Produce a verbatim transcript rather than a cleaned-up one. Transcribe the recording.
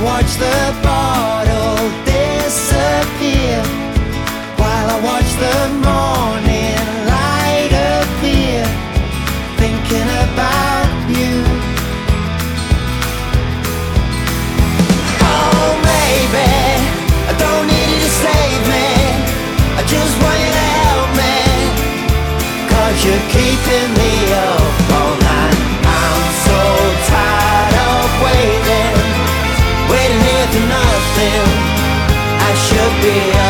watch the bottle disappear, while I watch the morning light appear, thinking about you. Oh, maybe I don't need you to save me, I just want you to help me, 'cause you're keeping me up all night. I'm so tired of waiting, waiting here for nothing. I should be